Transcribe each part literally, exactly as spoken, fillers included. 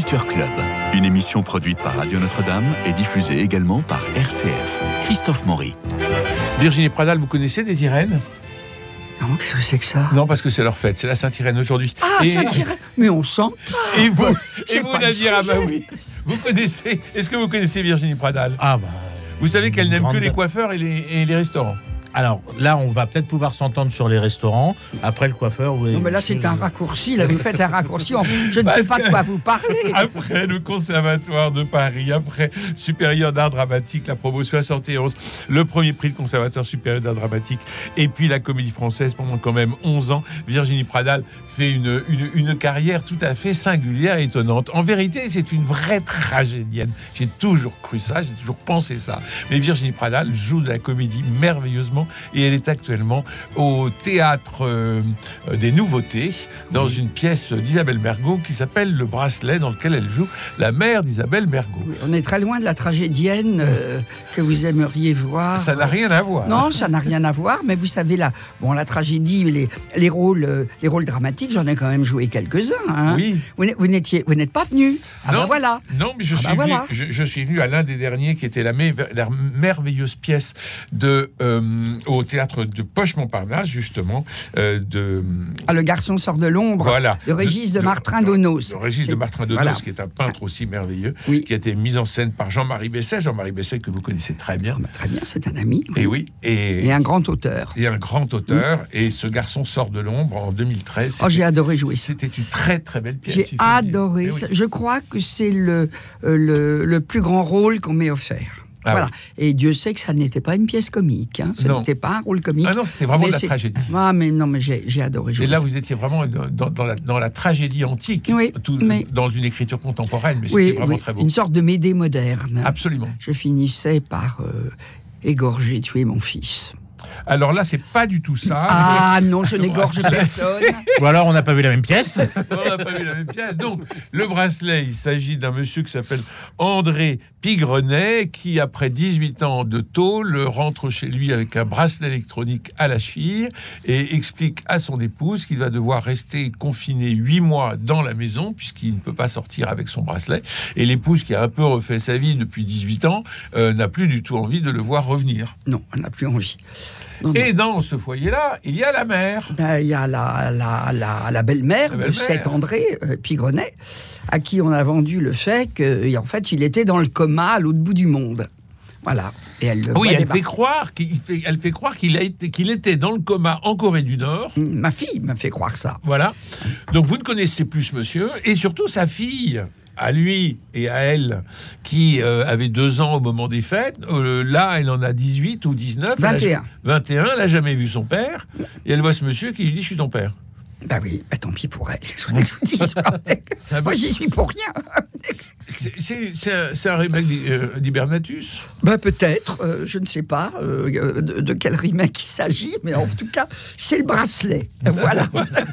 Culture Club, une émission produite par Radio Notre-Dame et diffusée également par R C F. Christophe Maury. Virginie Pradal, vous connaissez des Irènes ? Non, qu'est-ce que c'est que ça ? Non, parce que c'est leur fête, c'est la Sainte-Irène aujourd'hui. Ah, et... Sainte-Irène. Mais on s'entend. Et vous, c'est et vous pas Nadir, ah bah sujet. oui. Vous connaissez, est-ce que vous connaissez Virginie Pradal ? Ah bah. Vous savez qu'elle n'aime grande... que les coiffeurs et les, et les restaurants. Alors là, on va peut-être pouvoir s'entendre sur les restaurants. Après le coiffeur, oui. Non, mais là, c'est un raccourci. Là, vous faites un raccourci. Je ne Parce sais pas que- de quoi vous parlez. Après le Conservatoire de Paris, après Supérieur d'Art Dramatique, la promo soixante et onze, le premier prix de Conservateur supérieur d'Art Dramatique, et puis la Comédie Française pendant quand même onze ans, Virginie Pradal fait une, une, une carrière tout à fait singulière et étonnante. En vérité, c'est une vraie tragédienne. J'ai toujours cru ça, j'ai toujours pensé ça. Mais Virginie Pradal joue de la comédie merveilleusement et elle est actuellement au Théâtre euh, des Nouveautés dans oui. une pièce d'Isabelle Mergo qui s'appelle Le Bracelet, dans lequel elle joue la mère d'Isabelle Mergo. Oui, on est très loin de la tragédienne euh, que vous aimeriez voir. Ça n'a rien à voir. Non, ça n'a rien à voir, mais vous savez, là, bon, la tragédie, les, les, rôles, euh, les rôles dramatiques, j'en ai quand même joué quelques-uns. Hein. Oui. Vous, vous, n'étiez, vous n'êtes pas venu. Ah non, ben voilà. Non, mais je, ah suis ben venu, voilà. je, je suis venu à l'un des derniers qui était la, me- la merveilleuse pièce de, euh, au théâtre de Poche-Montparnasse, justement. Euh, de, ah, le garçon sort de l'ombre, voilà, de Régis de, de Martrin de, Donos. De Régis C'est... de Martrin Donos, voilà. qui est un peintre aussi merveilleux, oui. qui a été mis en scène par Jean-Marie Besset. Jean-Marie Besset, que vous connaissez très bien. Ah, bah, très bien, c'est un ami. Oui. Et oui. Et, et un grand auteur. Et un grand auteur. Oui. Et ce garçon sort de l'ombre en deux mille treize. Oh, j'ai adoré jouer ça. C'était une très, très belle pièce. J'ai adoré ça. Oui. Je crois que c'est le, euh, le, le plus grand rôle qu'on m'ait offert. Ah voilà. Oui. Et Dieu sait que ça n'était pas une pièce comique. Hein. Ce non. n'était pas un rôle comique. Ah non, c'était vraiment mais de la c'est... tragédie. Ah, mais non, mais j'ai, j'ai adoré jouer Et là, ça. vous étiez vraiment dans, dans, la, dans la tragédie antique, oui, tout, mais... dans une écriture contemporaine, mais oui, c'était vraiment oui. très beau. Une sorte de Médée moderne. Absolument. Je finissais par euh, égorger, tuer mon fils. Alors là, c'est pas du tout ça. Ah non, je n'égorge personne. Ou alors, on n'a pas vu la même pièce. On n'a pas vu la même pièce. Donc, le bracelet, il s'agit d'un monsieur qui s'appelle André Pigrenet, qui, après dix-huit ans de tôle, rentre chez lui avec un bracelet électronique à la cheville et explique à son épouse qu'il va devoir rester confiné huit mois dans la maison, puisqu'il ne peut pas sortir avec son bracelet. Et l'épouse, qui a un peu refait sa vie depuis dix-huit ans, euh, n'a plus du tout envie de le voir revenir. Non, elle n'a plus envie. Non, non. Et dans ce foyer-là, il y a la mère. Ben, il y a la, la, la, la belle-mère la belle-mère. de cet André euh, Pigrenet, à qui on a vendu le fait qu'en fait, il était dans le coma à l'autre bout du monde. Voilà. Et elle le oui, elle fait, croire qu'il fait, elle fait croire qu'il, a été, qu'il était dans le coma en Corée du Nord. Ma fille m'a fait croire ça. Voilà. Donc, vous ne connaissez plus ce monsieur. Et surtout, sa fille... à lui et à elle, qui euh, avait deux ans au moment des fêtes. Euh, là, elle en a dix-huit ou dix-neuf. vingt et un. vingt et un, elle n'a jamais vu son père. Et elle voit ce monsieur qui lui dit « Je suis ton père ». Bah oui, bah tant pis pour elle. Je vous dis, moi, j'y suis pour rien. C'est, c'est, c'est, un, c'est un remake euh, d'Hibernatus ? Bah peut-être, euh, je ne sais pas euh, de, de quel remake il s'agit, mais en tout cas, c'est le bracelet. Voilà.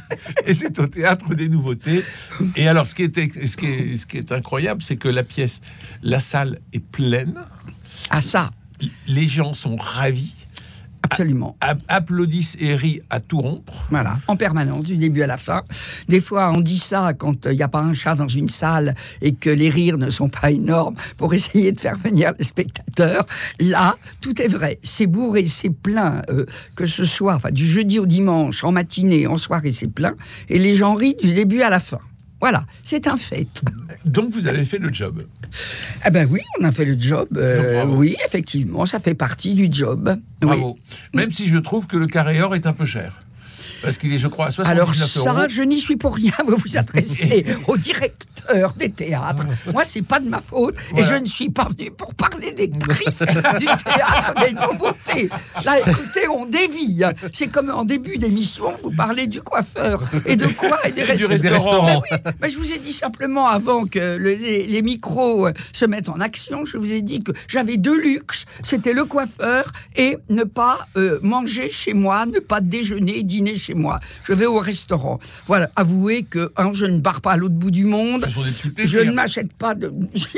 Et c'est au Théâtre des Nouveautés. Et alors, ce qui est, ce qui est, ce qui est incroyable, c'est que la pièce, la salle est pleine. Ah ça. Les gens sont ravis. Absolument. A- applaudissent et rient à tout rompre. Voilà, en permanence, du début à la fin. Des fois, on dit ça quand il euh, n'y a pas un chat dans une salle et que les rires ne sont pas énormes pour essayer de faire venir les spectateurs. Là, tout est vrai. C'est bourré, c'est plein, euh, que ce soit enfin, du jeudi au dimanche, en matinée, en soirée, c'est plein. Et les gens rient du début à la fin. Voilà, c'est un fait. Donc, vous avez fait le job. Eh ben oui, on a fait le job. Euh, non, oui, effectivement, ça fait partie du job. Bravo. Oui. Même si je trouve que le carré or est un peu cher. Parce qu'il est, je crois, à soixante-dix-neuf Alors ça, euros. je n'y suis pour rien. Vous vous adressez au directeur des théâtres. Moi, c'est pas de ma faute. Voilà. Et je ne suis pas venu pour parler des tarifs du Théâtre des Nouveautés. Là, écoutez, on dévie. C'est comme en début d'émission, vous parlez du coiffeur. Et de quoi ? Et des et restaurants. Des restaurants. Mais oui, mais je vous ai dit simplement, avant que le, les, les micros se mettent en action, je vous ai dit que j'avais deux luxes. C'était le coiffeur et ne pas euh, manger chez moi, ne pas déjeuner, dîner chez moi. Je vais au restaurant. Voilà, avouez que hein, je ne pars pas à l'autre bout du monde. Je ne m'achète pas de...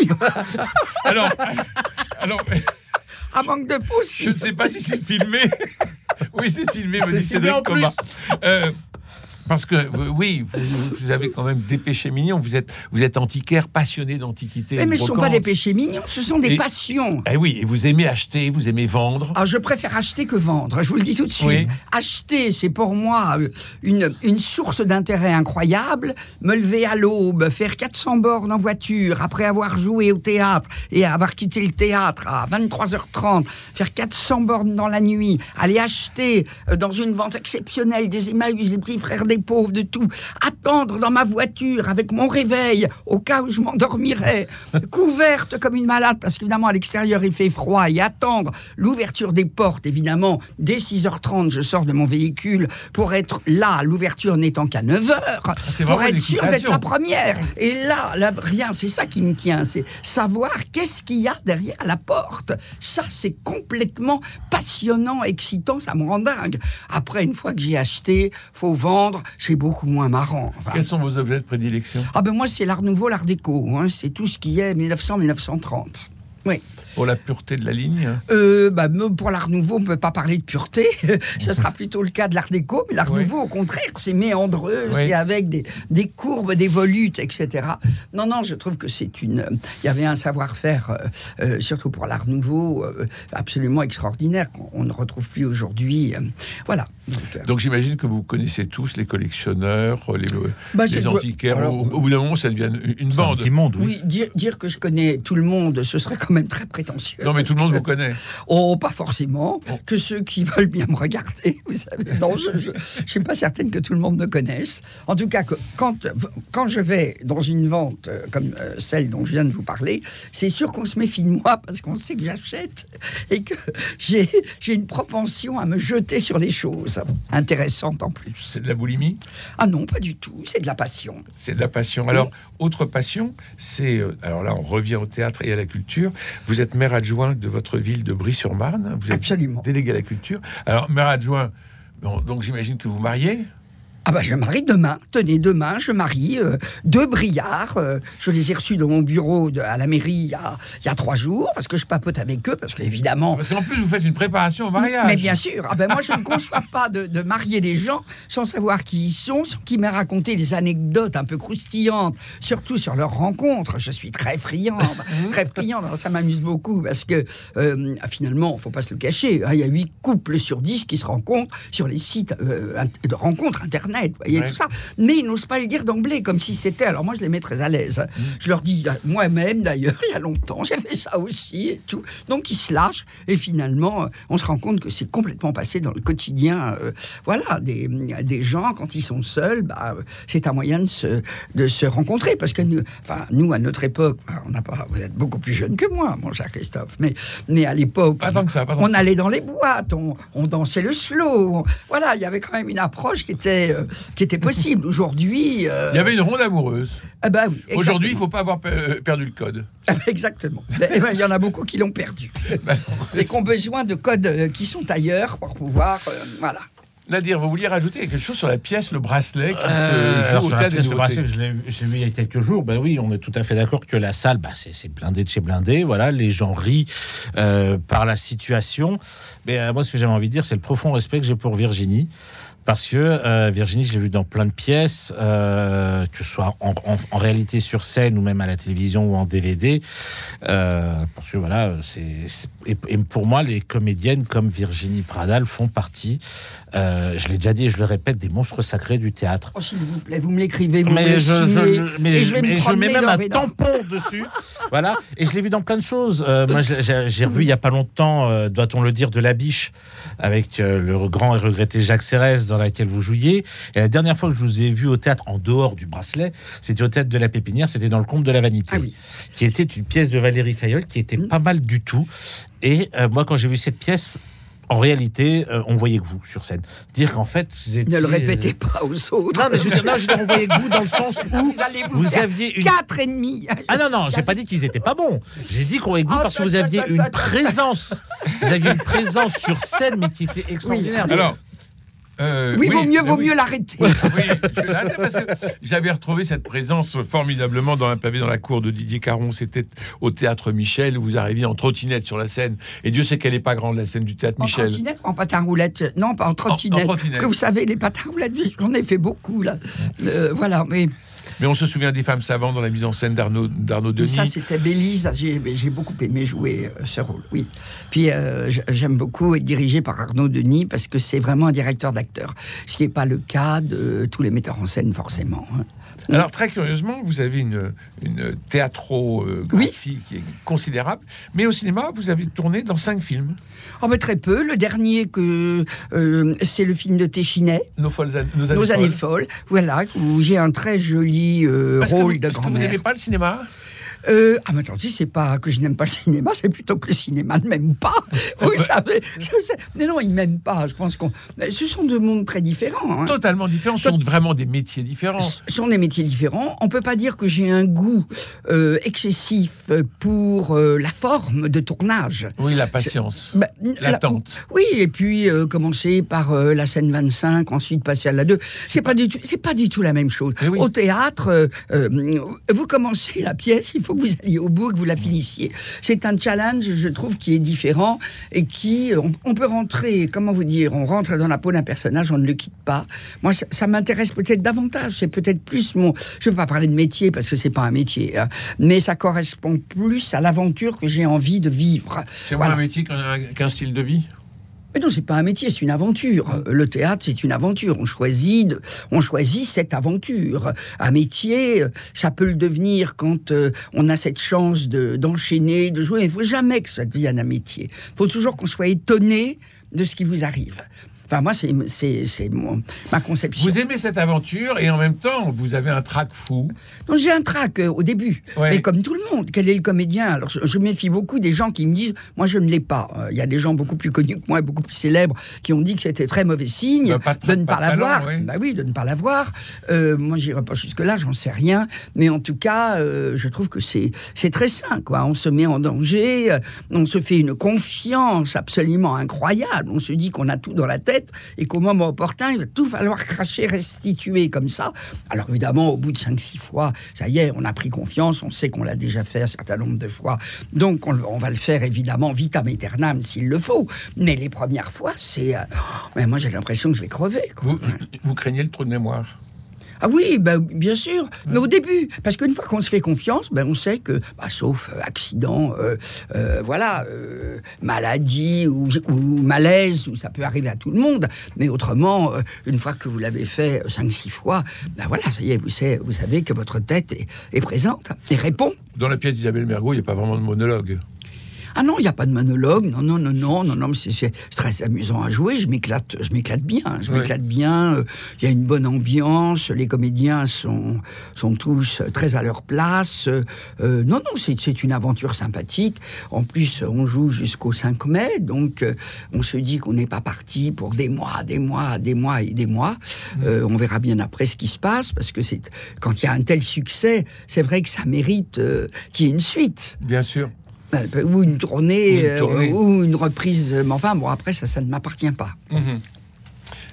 alors, alors... À manque de peau, si. Je ne sais pas si c'est filmé. Oui, c'est filmé, me c'est dit Cédric Thomas. Euh, Parce que, euh, oui, vous, vous avez quand même des péchés mignons. Vous êtes, vous êtes antiquaire, passionné d'antiquité. Mais, mais ce ne sont pas des péchés mignons, ce sont des et, passions. Eh oui, et vous aimez acheter, vous aimez vendre. Ah, je préfère acheter que vendre, je vous le dis tout de suite. Oui. Acheter, c'est pour moi une, une source d'intérêt incroyable. Me lever à l'aube, faire quatre cents bornes en voiture, après avoir joué au théâtre et avoir quitté le théâtre à vingt-trois heures trente, faire quatre cents bornes dans la nuit, aller acheter dans une vente exceptionnelle des Emmaüs, des petits frères des pauvres, de tout, attendre dans ma voiture avec mon réveil au cas où je m'endormirais, couverte comme une malade parce qu'évidemment à l'extérieur il fait froid, et attendre l'ouverture des portes, évidemment dès six heures trente je sors de mon véhicule pour être là, l'ouverture n'étant qu'à neuf heures, ah, pour être sûr d'être la première, et là, là rien, c'est ça qui me tient, c'est savoir qu'est-ce qu'il y a derrière la porte. Ça c'est complètement passionnant, excitant, ça me rend dingue. Après, une fois que j'ai acheté, faut vendre, c'est beaucoup moins marrant. Enfin, quels sont vos objets de prédilection? Ah ben moi, c'est l'art nouveau, l'art déco. Hein, c'est tout ce qui est mille neuf cents à mille neuf cent trente. Oui. Pour la pureté de la ligne euh, bah, Pour l'art nouveau, on ne peut pas parler de pureté. Ce sera plutôt le cas de l'art déco. Mais l'art oui. nouveau, au contraire, c'est méandreux, oui. c'est avec des, des courbes, des volutes, et cetera. Non, non, je trouve que c'est une... Il y avait un savoir-faire, euh, euh, surtout pour l'art nouveau, euh, absolument extraordinaire, qu'on ne retrouve plus aujourd'hui. Euh, voilà. Donc, euh... Donc j'imagine que vous connaissez tous les collectionneurs, les, bah, les antiquaires. Alors, au, au bout d'un moment, ça devient une bande. Un petit monde, oui. Oui, dire, dire que je connais tout le monde, ce serait quand même très prétentieux. Non, mais tout le monde que... vous connaît. Oh, pas forcément. Oh. Que ceux qui veulent bien me regarder, vous savez. Non, je ne suis pas certaine que tout le monde me connaisse. En tout cas, que, quand, quand je vais dans une vente euh, comme euh, celle dont je viens de vous parler, c'est sûr qu'on se méfie de moi parce qu'on sait que j'achète et que j'ai, j'ai une propension à me jeter sur les choses intéressantes en plus. C'est de la boulimie? Ah non, pas du tout. C'est de la passion. C'est de la passion. Alors, oui. Autre passion, c'est... Euh, alors là, on revient au théâtre et à la culture. Vous êtes maire adjoint de votre ville de Brie-sur-Marne. Vous êtes Absolument. Délégué à la culture. Alors, maire adjoint, bon, donc j'imagine que vous mariez? Ah bah je marie demain, tenez, demain je marie euh, deux Briards, euh, je les ai reçus dans mon bureau de, à la mairie il y, a, il y a trois jours, parce que je papote avec eux, parce qu'évidemment... Parce qu'en plus vous faites une préparation au mariage. Mais bien sûr, ah ben moi je ne conçois pas de, de marier des gens sans savoir qui ils sont, sans qu'ils m'aient raconté des anecdotes un peu croustillantes, surtout sur leurs rencontres. Je suis très friande, très friande, alors ça m'amuse beaucoup, parce que euh, finalement, il ne faut pas se le cacher, hein, il y a huit couples sur dix qui se rencontrent sur les sites euh, de rencontres internet. Vous voyez, ouais. tout ça. Mais ils n'osent pas le dire d'emblée, comme si c'était... Alors moi, je les mets très à l'aise. Mmh. Je leur dis, moi-même, d'ailleurs, il y a longtemps, j'ai fait ça aussi et tout. Donc, ils se lâchent. Et finalement, on se rend compte que c'est complètement passé dans le quotidien. Euh, voilà, des, des gens, quand ils sont seuls, bah, c'est un moyen de se, de se rencontrer. Parce que nous, enfin, nous, à notre époque, on n'a pas... Vous êtes beaucoup plus jeune que moi, mon cher Christophe. Mais, mais à l'époque, pas tant que ça, pas tant on que ça. allait dans les boîtes, on, on dansait le slow. On, voilà, il y avait quand même une approche qui était... Euh, qui était possible. Aujourd'hui... Euh... Il y avait une ronde amoureuse. Ah bah oui, aujourd'hui, il ne faut pas avoir pe- perdu le code. Ah bah exactement. Eh ben, il y en a beaucoup qui l'ont perdu. Bah et qui ont besoin de codes euh, qui sont ailleurs pour pouvoir... Euh, voilà. Nadir, vous vouliez rajouter quelque chose sur la pièce Le Bracelet qui euh, se joue au Théâtre des Nouveautés. Le Bracelet, je l'ai, je l'ai vu il y a quelques jours. Ben oui, on est tout à fait d'accord que la salle, bah, c'est, c'est blindé de chez blindé. Voilà, les gens rient euh, par la situation. Mais euh, moi, ce que j'avais envie de dire, c'est le profond respect que j'ai pour Virginie. Parce que euh, Virginie, je l'ai vue dans plein de pièces, euh, que ce soit en, en, en réalité sur scène ou même à la télévision ou en D V D. Euh, parce que voilà, c'est, c'est et, et pour moi, les comédiennes comme Virginie Pradal font partie, euh, je l'ai déjà dit et je le répète, des monstres sacrés du théâtre. Oh, s'il vous plaît, vous me l'écrivez, vous mais me je, signez, je, mais et je, je vais mais me je mets même un dans... tampon dessus. Voilà, et je l'ai vu dans plein de choses. Euh, moi, j'ai, j'ai revu il y a pas longtemps, euh, doit-on le dire, de La Biche, avec euh, le grand et regretté Jacques Serres, dans laquelle vous jouiez. Et la dernière fois que je vous ai vu au théâtre en dehors du Bracelet, c'était au théâtre de la Pépinière, c'était dans Le Comte de la Vanité, ah oui. qui était une pièce de Valérie Fayolle qui était mmh. pas mal du tout. Et euh, moi, quand j'ai vu cette pièce, en réalité, euh, on voyait que vous sur scène. Dire qu'en fait, vous étiez... Ne le répétez pas aux autres. Non, mais je veux dire, non, je veux dire, on voyait que vous dans le sens où vous, vous, vous aviez une... Quatre et demi. Ah non, non, j'ai pas dit qu'ils étaient pas bons. J'ai dit qu'on voyait que vous parce que vous aviez une présence. Vous aviez une présence sur scène, mais qui était extraordinaire. Oui. Alors, Euh, oui, vaut mieux, vaut oui. mieux l'arrêter. Oui, je l'arrête parce que j'avais retrouvé cette présence formidablement dans un pavé dans la cour de Didier Caron. C'était au Théâtre Michel, où vous arriviez en trottinette sur la scène. Et Dieu sait qu'elle n'est pas grande, la scène du Théâtre En Michel. trottinette, en patin roulette. Non, pas en trottinette. En, en trottinette. Que vous savez, les patins roulettes, j'en ai fait beaucoup, là. Euh, voilà, mais... Mais on se souvient des femmes savantes dans la mise en scène d'Arnaud, d'Arnaud Denis. Ça, c'était Bélise. J'ai, j'ai beaucoup aimé jouer euh, ce rôle, oui. Puis, euh, j'aime beaucoup être dirigé par Arnaud Denis parce que c'est vraiment un directeur d'acteur. Ce qui n'est pas le cas de tous les metteurs en scène, forcément. Hein. Alors, très curieusement, vous avez une, une théâtrographie oui. qui est considérable. Mais au cinéma, vous avez tourné dans cinq films. Oh, mais très peu. Le dernier, que euh, c'est le film de Téchinet. Nos, folles, nos, années, nos années folles. folles. Voilà, où j'ai un très joli euh, parce rôle vous, de parce grand-mère. Parce que vous n'aimez pas le cinéma ? Euh, ah, mais attendez, c'est pas que je n'aime pas le cinéma, c'est plutôt que le cinéma ne m'aime pas. Vous savez, je sais. Mais non, il ne m'aime pas. Je pense qu'on. Ce sont deux mondes très différents. Hein. Totalement différents. Ce sont vraiment des métiers différents. Ce sont des métiers différents. On ne peut pas dire que j'ai un goût euh, excessif pour euh, la forme de tournage. Oui, la patience. Je, bah, l'attente. La, oui, et puis euh, commencer par euh, la scène vingt-cinq, ensuite passer à la deux. C'est pas du tout, c'est pas du tout la même chose. Oui. Au théâtre, euh, euh, vous commencez la pièce, il faut que vous alliez au bout, que vous la finissiez. C'est un challenge, je trouve, qui est différent et qui, on, on peut rentrer, comment vous dire, on rentre dans la peau d'un personnage, on ne le quitte pas. Moi, ça, ça m'intéresse peut-être davantage. C'est peut-être plus mon, je ne vais pas parler de métier parce que c'est pas un métier, hein, mais ça correspond plus à l'aventure que j'ai envie de vivre. C'est voilà. moins un métier qu'un, qu'un style de vie. Mais non, c'est pas un métier, c'est une aventure. Le théâtre, c'est une aventure. On choisit, de, on choisit cette aventure. Un métier, ça peut le devenir quand euh, on a cette chance de, d'enchaîner, de jouer. Il ne faut jamais que ça devienne un métier. Il faut toujours qu'on soit étonné de ce qui vous arrive. Enfin, moi, c'est, c'est, c'est mon, ma conception. Vous aimez cette aventure et en même temps, vous avez un trac fou. Donc, j'ai un trac euh, au début. Ouais. Mais comme tout le monde, quel est le comédien ? Alors, je, je méfie beaucoup des gens qui me disent « Moi, je ne l'ai pas euh, ». Il y a des gens beaucoup plus connus que moi, beaucoup plus célèbres, qui ont dit que c'était très mauvais signe bah, pas de, de ne pas, pas l'avoir. Oui. Bah oui, de ne pas l'avoir. Euh, moi, j'irai pas jusque-là, j'en sais rien. Mais en tout cas, euh, je trouve que c'est, c'est très sain, quoi. On se met en danger, euh, on se fait une confiance absolument incroyable. On se dit qu'on a tout dans la tête et qu'au moment opportun, il va tout falloir cracher, restituer comme ça. Alors évidemment, au bout de cinq six fois, ça y est, on a pris confiance, on sait qu'on l'a déjà fait un certain nombre de fois, donc on, on va le faire évidemment vitam aeternam s'il le faut. Mais les premières fois, c'est... Euh, mais moi, j'ai l'impression que je vais crever, quoi. Vous, vous craignez le trou de mémoire ? Ah oui, ben, bien sûr, ouais. Mais au début, parce qu'une fois qu'on se fait confiance, ben, on sait que, bah, sauf euh, accident, euh, euh, voilà, euh, maladie ou, ou malaise, où ça peut arriver à tout le monde, mais autrement, euh, une fois que vous l'avez fait cinq six fois, ben voilà, ça y est, vous savez, vous savez que votre tête est, est présente et répond. Dans la pièce d'Isabelle Mergo, il n'y a pas vraiment de monologue. Ah non, il n'y a pas de monologue, non, non, non, non, non, non, mais c'est, c'est très amusant à jouer, je m'éclate, je m'éclate bien, je oui. m'éclate bien, il euh, y a une bonne ambiance, les comédiens sont, sont tous très à leur place, euh, non, non, c'est, c'est une aventure sympathique, en plus, on joue jusqu'au cinq mai, donc euh, on se dit qu'on n'est pas parti pour des mois, des mois, des mois et des mois, euh, on verra bien après ce qui se passe, parce que c'est, quand il y a un tel succès, c'est vrai que ça mérite euh, qu'il y ait une suite. Bien sûr. Ou une tournée, ou une, tournée. Euh, ou une reprise. Mais enfin, bon, après, ça, ça ne m'appartient pas. Mmh. Nadir ?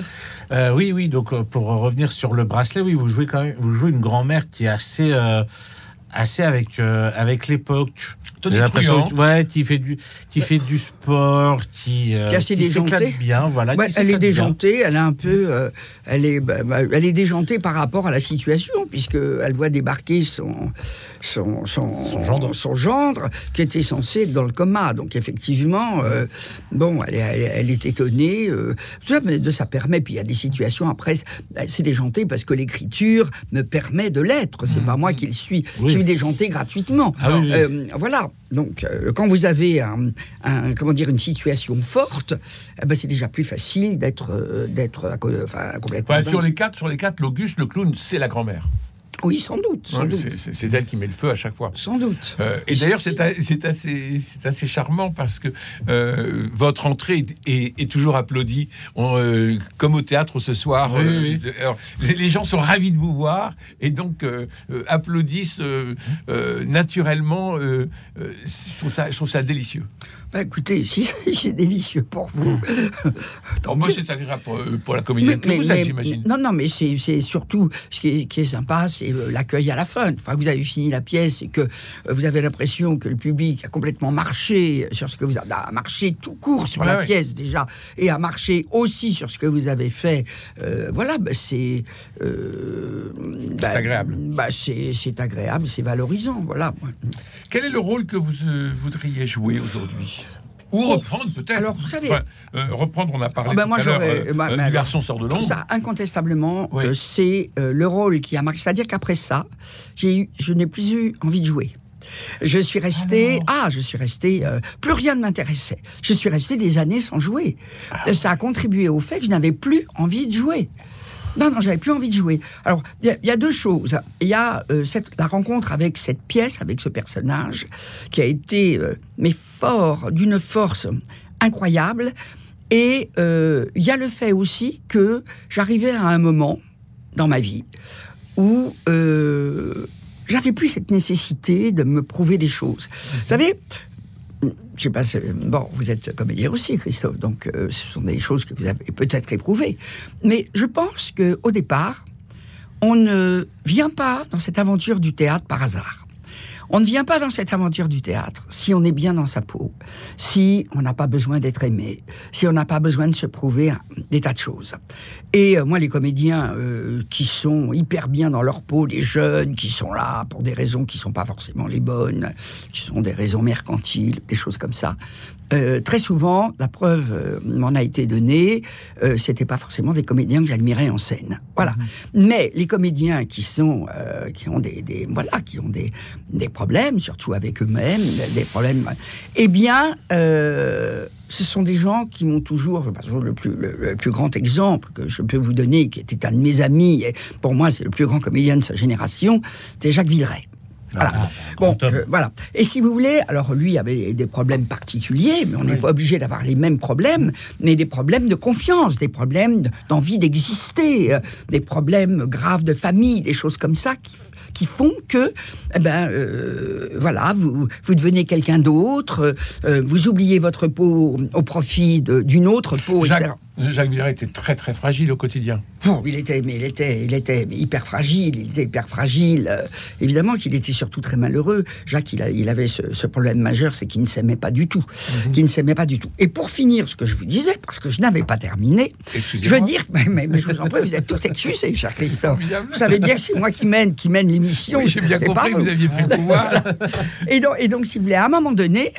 euh, Oui, oui, donc pour revenir sur le bracelet, oui, vous jouez quand même, vous jouez une grand-mère qui est assez, euh, assez avec, euh, avec l'époque. J'ai l'impression, ouais, qui fait du, qui fait du sport, qui, euh, qui, qui s'éclate bien, voilà. Ouais, elle est déjantée, bien. Elle a un peu, euh, elle est, bah, bah, elle est déjantée par rapport à la situation, puisque elle voit débarquer son, son, son, son gendre, son gendre, qui était censé être dans le coma. Donc effectivement, euh, bon, elle est, elle, elle est étonnée, euh, mais de ça permet. Puis il y a des situations après, c'est déjanté parce que l'écriture me permet de l'être. C'est mmh. pas moi qui le suis. Oui. Je suis déjanté gratuitement. Ah, oui, oui. Euh, voilà. Donc, euh, quand vous avez un, un, comment dire, une situation forte, eh ben, c'est déjà plus facile d'être, euh, d'être enfin, complètement... Ouais, sur les quatre, sur les quatre, l'Auguste, le clown, c'est la grand-mère. Oui, sans doute. Sans Ouais, doute. c'est, c'est, c'est elle qui met le feu à chaque fois. Sans doute. Euh, et d'ailleurs, c'est, a- c'est, assez, c'est assez charmant parce que euh, votre entrée est, est, est toujours applaudie, On, euh, comme au théâtre ce soir. Oui, euh, oui. Alors, les, les gens sont ravis de vous voir et donc euh, euh, applaudissent euh, euh, naturellement. Euh, euh, je, trouve ça, je trouve ça délicieux. Bah, écoutez, si c'est délicieux pour vous. Oh, moi, c'est agréable pour, euh, pour la comédienne que vous êtes, j'imagine. Non, non, mais c'est, c'est surtout ce qui est, qui est sympa, c'est euh, l'accueil à la fin. Enfin, vous avez fini la pièce et que euh, vous avez l'impression que le public a complètement marché sur ce que vous avez a marché tout court sur Ouais, la ouais. pièce déjà et a marché aussi sur ce que vous avez fait. Euh, voilà, bah, c'est euh, bah, agréable. Bah, c'est, c'est agréable, c'est valorisant. Voilà. Quel est le rôle que vous euh, voudriez jouer aujourd'hui ? Ou reprendre peut-être. Alors, vous savez- Enfin, euh, reprendre, on a parlé Ah ben tout moi, à l'heure j'aurais- euh, bah, euh, mais du alors, garçon sort de l'ombre. Ça, incontestablement, Oui. euh, c'est euh, le rôle qui a marqué. C'est-à-dire qu'après ça, j'ai eu, je n'ai plus eu envie de jouer. Je suis resté, ah, je suis resté, euh, plus rien ne m'intéressait. Je suis resté des années sans jouer. Ça a contribué au fait que je n'avais plus envie de jouer. Non, non, j'avais plus envie de jouer. Alors, il y, y a deux choses. Il y a euh, cette, la rencontre avec cette pièce, avec ce personnage, qui a été, euh, mais fort, d'une force incroyable. Et euh, il y a le fait aussi que j'arrivais à un moment dans ma vie où euh, j'avais plus cette nécessité de me prouver des choses. Vous savez, je sais pas, c'est- bon, vous êtes comédien aussi, Christophe, donc euh, ce sont des choses que vous avez peut-être éprouvées. Mais je pense qu'au départ, on ne vient pas dans cette aventure du théâtre par hasard. On ne vient pas dans cette aventure du théâtre si on est bien dans sa peau, si on n'a pas besoin d'être aimé, si on n'a pas besoin de se prouver un- des tas de choses. Et euh, moi, les comédiens euh, qui sont hyper bien dans leur peau, les jeunes qui sont là pour des raisons qui ne sont pas forcément les bonnes, qui sont des raisons mercantiles, des choses comme ça, euh, très souvent, la preuve euh, m'en a été donnée, euh, c'était pas forcément des comédiens que j'admirais en scène. Voilà. Mais les comédiens qui sont, euh, qui ont des, des- voilà, qui ont des, des problèmes, surtout avec eux-mêmes, des problèmes, eh bien, euh, ce sont des gens qui m'ont toujours, par exemple, le plus, le, le plus grand exemple que je peux vous donner, qui était un de mes amis, et pour moi, c'est le plus grand comédien de sa génération, c'est Jacques Villeray. Voilà. Ah, Bon, grand homme. euh, voilà. Et si vous voulez, alors lui avait des problèmes particuliers, mais on n'est Oui. pas obligé d'avoir les mêmes problèmes, mais des problèmes de confiance, des problèmes de- d'envie d'exister, euh, des problèmes graves de famille, des choses comme ça qui, qui font que, eh ben, euh, voilà, vous, vous devenez quelqu'un d'autre, euh, vous oubliez votre peau au profit de- d'une autre peau, et cetera. Jacques, Jacques Villeray était très très fragile au quotidien. Bon, il était, mais il était, il était hyper fragile. Il était hyper fragile. Euh, évidemment qu'il était surtout très malheureux. Jacques, il, a, il avait ce, ce problème majeur, c'est qu'il ne s'aimait pas du tout, Mhm. qu'il ne s'aimait pas du tout. Et pour finir, ce que je vous disais, parce que je n'avais pas terminé, je Excusez-moi. veux dire, mais, mais- mais je vous en prie, vous êtes tout excusé, cher Christophe. Formidable. Vous savez bien que c'est moi qui mène, qui mène l'émission. Oui, j'ai bien et pas compris que vous aviez pris le pouvoir. Et donc, et donc, si vous voulez, à un moment donné,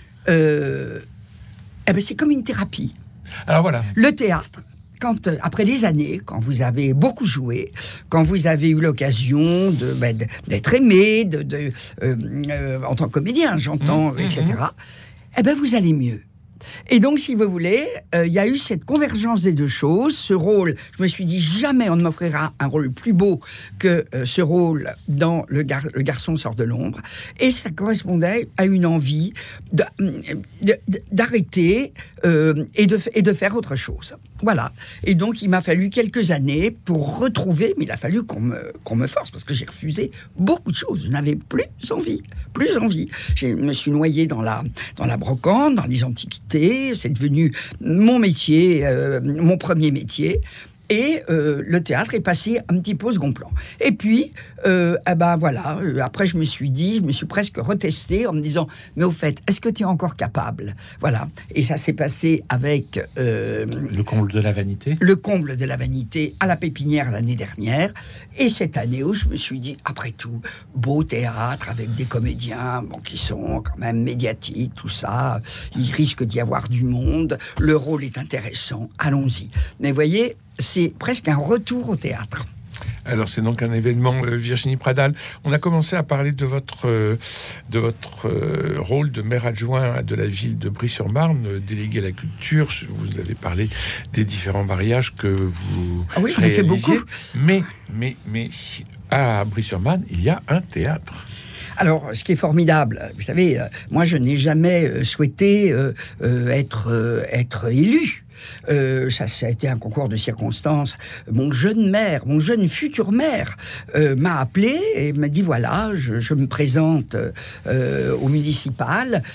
euh, eh ben, c'est comme une thérapie. Alors voilà. Le théâtre, quand, euh, après des années, quand vous avez beaucoup joué, quand vous avez eu l'occasion de, ben, de- d'être aimé, de, de, euh, euh, en tant que comédien, j'entends, Mmh, et cetera, eh ben vous allez mieux. Et donc, si vous voulez, euh, il y a eu cette convergence des deux choses. Ce rôle, je me suis dit, jamais on ne m'offrira un rôle plus beau que euh, ce rôle dans le, gar- le garçon sort de l'ombre. Et ça correspondait à une envie de- de- de- d'arrêter euh, et, de, f- et de faire autre chose. Voilà. Et donc, il m'a fallu quelques années pour retrouver, mais il a fallu qu'on me, qu'on me force, parce que j'ai refusé beaucoup de choses. Je n'avais plus envie, plus envie. Je me suis noyé dans la, dans la brocante, dans les antiquités. C'est devenu mon métier, euh, mon premier métier. Et euh, le théâtre est passé un petit peu au second plan. Et puis, euh, eh ben voilà, euh, après je me suis dit, je me suis presque retestée en me disant, mais au fait, est-ce que tu es encore capable ? Voilà. Et ça s'est passé avec euh, Le comble de la vanité. le comble de la vanité à la Pépinière l'année dernière. Et cette année où je me suis dit, après tout, beau théâtre avec des comédiens bon, qui sont quand même médiatiques, tout ça. Il risque d'y avoir du monde. Le rôle est intéressant. Allons-y. Mais voyez, c'est presque un retour au théâtre. Alors c'est donc un événement, euh, Virginie Pradal. On a commencé à parler de votre, euh, de votre euh, rôle de maire adjoint de la ville de Brie-sur-Marne, euh, délégué à la culture. Vous avez parlé des différents mariages que vous Ah oui, j'en ai fait réalisiez. beaucoup. Mais, mais, mais, à Brie-sur-Marne, il y a un théâtre. Alors, ce qui est formidable, vous savez, euh, moi, je n'ai jamais euh, souhaité euh, euh, être, euh, être élu. Euh, ça, ça a été un concours de circonstances. Mon jeune maire, mon jeune futur maire, euh, m'a appelé et m'a dit voilà, je, je me présente euh, au municipal.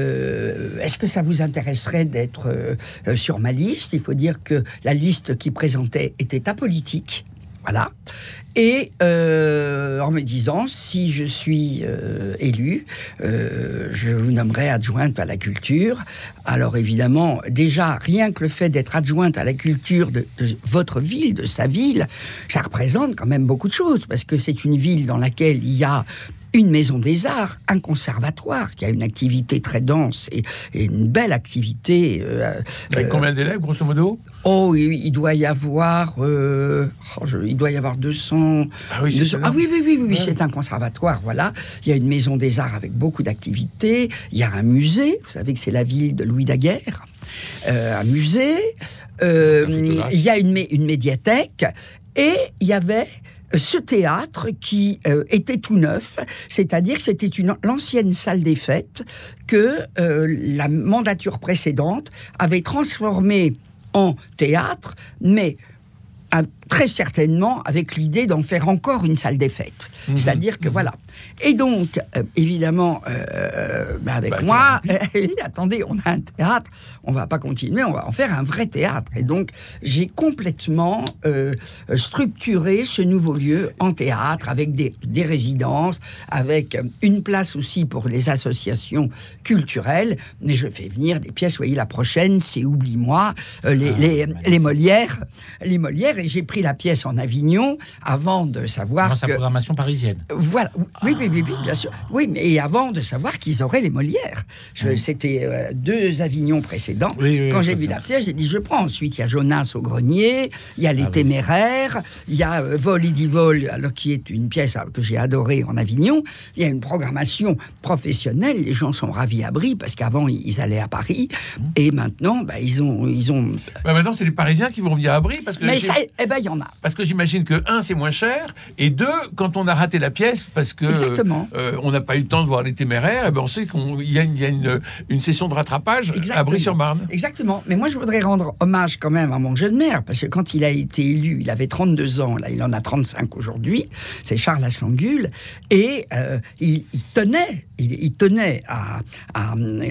Euh, est-ce que ça vous intéresserait d'être euh, sur ma liste ? Il faut dire que la liste qui présentait était apolitique. Voilà. Et euh, en me disant, si je suis euh, élu, euh, je vous nommerai adjointe à la culture. Alors évidemment, déjà, rien que le fait d'être adjointe à la culture de, de votre ville, de sa ville, ça représente quand même beaucoup de choses, parce que c'est une ville dans laquelle il y a une maison des arts, un conservatoire qui a une activité très dense et, et une belle activité. Euh, Avec euh, combien d'élèves, grosso modo ? Oh, il, il doit y avoir, euh, oh, je, il doit y avoir deux cents. Ah oui, c'est deux cents énorme. ah oui, oui, oui, oui, oui, Ouais. c'est un conservatoire. Voilà, il y a une maison des arts avec beaucoup d'activités. Il y a un musée. Vous savez que c'est la ville de Louis Daguerre. Euh, un musée. Euh, Un photographe. il y a une, mé- une médiathèque et il y avait ce théâtre qui euh, était tout neuf, c'est-à-dire que c'était une, l'ancienne salle des fêtes que euh, la mandature précédente avait transformée en théâtre, mais euh, très certainement avec l'idée d'en faire encore une salle des fêtes. Mmh, C'est-à-dire que mmh. voilà. Et donc, euh, évidemment, euh, bah avec Bah, moi, tu euh, attendez, on a un théâtre, on va pas continuer, on va en faire un vrai théâtre. Et donc, j'ai complètement euh, structuré ce nouveau lieu en théâtre, avec des, des résidences, avec une place aussi pour les associations culturelles. Mais je fais venir des pièces, vous voyez, la prochaine, c'est Oublie-moi, euh, les, Ah, les, magnifique. les Molières, les Molières, et j'ai pris la pièce en Avignon avant de savoir Dans sa que... programmation parisienne. Voilà, oui, oui, oui, oui, bien sûr. Oui, mais et avant de savoir qu'ils auraient les Molières. Je- Oui. C'était euh, deux Avignons précédents. Oui, oui, Quand oui, j'ai tout à vu fait. la pièce, j'ai dit je prends. Ensuite, il y a Jonas au grenier, il y a Les Ah oui. Téméraires, il y a euh, Vol et Divol, alors qui est une pièce euh, que j'ai adorée en Avignon. Il y a une programmation professionnelle. Les gens sont ravis à Brie parce qu'avant ils ils allaient à Paris Mmh. et maintenant, bah, ils ont, ils ont. Bah, maintenant, c'est les Parisiens qui vont venir à Brie, parce que... Mais ça, eh ben, il y en a. Parce que j'imagine que, un, c'est moins cher, et deux, quand on a raté la pièce, parce que Exactement. euh, on n'a pas eu le temps de voir Les Téméraires, eh ben on sait qu'il y a, une, il y a une, une session de rattrapage à Exactement. Brie-sur-Marne. Exactement. Mais moi, je voudrais rendre hommage quand même à mon jeune maire, parce que quand il a été élu, il avait trente-deux ans, là, il en a trente-cinq aujourd'hui. C'est Charles Aslangul, et euh, il, il tenait, il, il tenait à, à,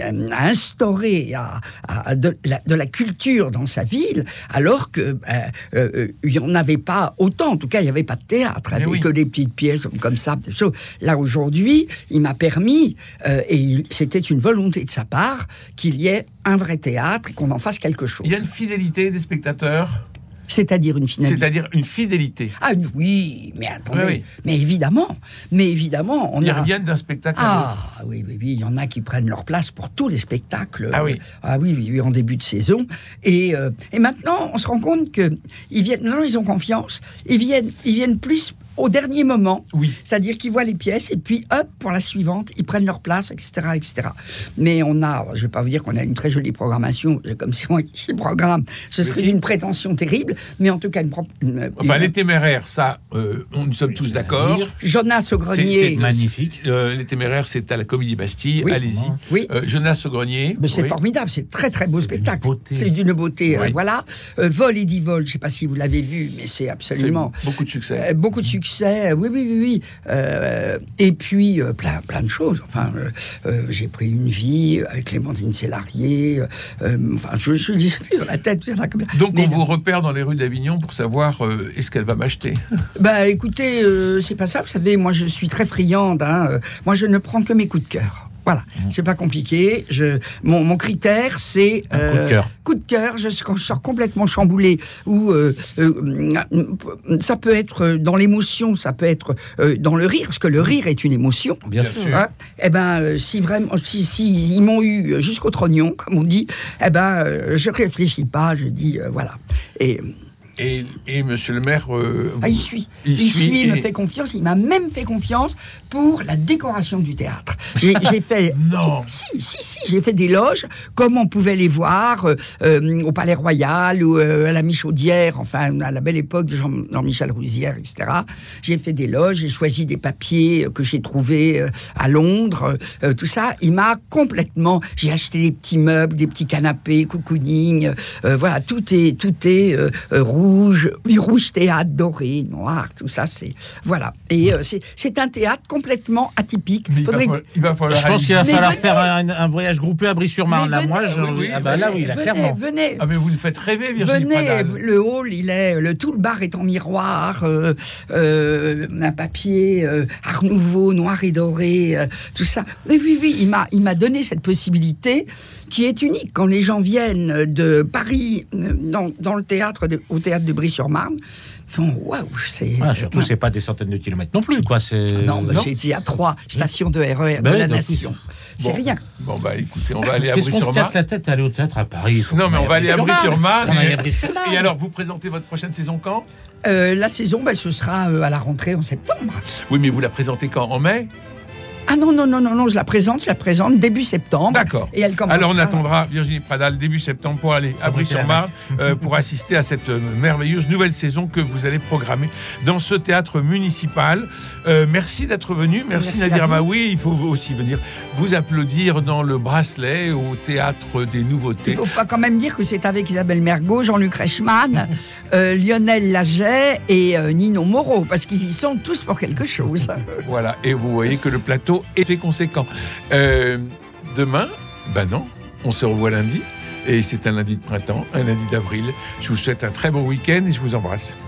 à instaurer à, à de, la, de la culture dans sa ville, alors que euh, euh, il n'y en avait pas autant. En tout cas, il n'y avait pas de théâtre, il n'y Mais avait oui. que des petites pièces comme, comme ça, des choses. Là aujourd'hui, il m'a permis, euh, et il- c'était une volonté de sa part, qu'il y ait un vrai théâtre et qu'on en fasse quelque chose. Il y a une fidélité des spectateurs, C'est-à-dire une finalité. c'est-à-dire une fidélité. Ah oui, mais attendez, Oui, oui. mais évidemment, mais évidemment, on Ils a. reviennent d'un spectacle à l'autre. Ah oui, oui, oui, il y en a qui prennent leur place pour tous les spectacles. Ah oui. Ah oui, oui, oui, en début de saison. Et, euh, et maintenant, on se rend compte que ils viennent. Non, ils ont confiance. Ils viennent, ils viennent plus au dernier moment. Oui. C'est-à-dire qu'ils voient les pièces et puis hop, pour la suivante, ils prennent leur place, et cetera, et cetera. Mais on a, je ne vais pas vous dire qu'on a une très jolie programmation, comme c'est moi qui programme, ce serait si. une prétention terrible, mais en tout cas une... pro- une- Enfin, une- Les Téméraires, ça, euh, on- nous sommes tous d'accord. Jonas au C'est- grenier. c'est Magnifique. Euh, les Téméraires, c'est à la Comédie Bastille. Oui. Allez-y. Oui. Euh, Jonas au grenier. Mais c'est oui. formidable, c'est très très beau C'est d'une spectacle. beauté. C'est d'une beauté, euh, Oui. voilà. Euh, Vol et Divol, je ne sais pas si vous l'avez vu, mais c'est C'est absolument... beaucoup de succès. Euh, beaucoup de succès, oui, oui, oui, oui. Euh, et puis, euh, plein, plein de choses. Enfin, euh, euh, j'ai pris une vie avec Clémentine Célarier. euh, enfin, je je dis plus dans la tête. Il y en a combien. Donc, Mais on non. vous repère dans les rues d'Avignon pour savoir euh, est-ce qu'elle va m'acheter. Bah, écoutez, euh, c'est pas ça. Vous savez, moi, je suis très friande. Hein, euh, moi, je ne prends que mes coups de cœur. Voilà, c'est pas compliqué. Je, mon, mon critère, c'est Un coup de cœur. Coup de cœur. Je, quand je sors complètement chamboulé, ou euh, euh, ça peut être dans l'émotion, ça peut être euh, dans le rire, parce que le rire est une émotion. Bien Bien sûr. sûr. Hein, eh ben, euh, si vraiment, si, si ils m'ont eu jusqu'au trognon, comme on dit, eh ben, euh, je réfléchis pas. Je dis euh, voilà. Et Et, et monsieur le maire... Euh, Ah, il suit. Il Il, suit suit, il me et- fait confiance. Il m'a même fait confiance pour la décoration du théâtre. J'ai j'ai fait... Non. Si, si, si, j'ai fait des loges, comme on pouvait les voir euh, euh, au Palais Royal ou euh, à la Michaudière, enfin, à la belle époque de Jean- Jean-Michel Rouzière, et cetera. J'ai fait des loges, j'ai choisi des papiers que j'ai trouvés euh, à Londres, euh, tout ça. Il m'a complètement... J'ai acheté des petits meubles, des petits canapés, cocooning, euh, voilà, tout est, tout est euh, euh, rouge, oui, rouge théâtre, doré, noir, tout ça, c'est... Voilà. Et euh, c'est c'est un théâtre complètement atypique. Mais il, Faudrait va, que- falloir- il va falloir... Je pense qu'il va Mais falloir venez. faire un, un voyage groupé à Brie-sur-Marne. Mais Là, moi, venez, je... oui, oui, ah bah là, oui, là, venez, clairement. venez, Ah mais vous nous faites rêver, Virginie venez, Pradal. le hall, il est, le, tout le bar est en miroir, euh, euh, un papier euh, art nouveau, noir et doré, euh, tout ça. Mais oui, oui, il m'a, il m'a donné cette possibilité qui est unique. Quand les gens viennent de Paris euh, dans, dans le théâtre, de- au théâtre de Brie-sur-Marne, ils font waouh, c'est. Ah, surtout, c'est pas des centaines de kilomètres non plus, quoi. C'est... Non, mais j'ai été à trois stations de R E R Ben de oui, la donc, Nation. C'est Bon. rien. Bon bah écoutez, on va aller à Qu'est-ce qu'on se Brie-sur-Marne. casse la tête à aller au théâtre à Paris? Faut Non qu'on mais aille on va aller à Brie-sur-Marne. On aille à Et, Brie-sur-Marne. et alors, vous présentez votre prochaine saison quand? Euh, la saison, ben, ce sera euh, à la rentrée en septembre. Oui, mais vous la présentez quand? En mai? Ah non, non, non, non, non, je la présente, je la présente début septembre. D'accord. Et elle commencera. Alors on attendra Virginie Pradal début septembre pour aller à Brie-sur-Marne euh, pour assister à cette euh, merveilleuse nouvelle saison que vous allez programmer dans ce théâtre municipal. Euh, merci d'être venu, merci, Merci Nadir à vous. Amaoui. Il faut aussi venir vous applaudir dans le Bracelet au théâtre des Il Nouveautés. ne faut pas quand même dire que c'est avec Isabelle Mergo, Jean-Luc Reichmann, euh, Lionel Laget et euh, Nino Moreau, parce qu'ils y sont tous pour quelque chose. Voilà, et vous voyez que le plateau est conséquent. Euh, demain, ben non, on se revoit lundi, et c'est un lundi de printemps, un lundi d'avril. Je vous souhaite un très bon week-end et je vous embrasse.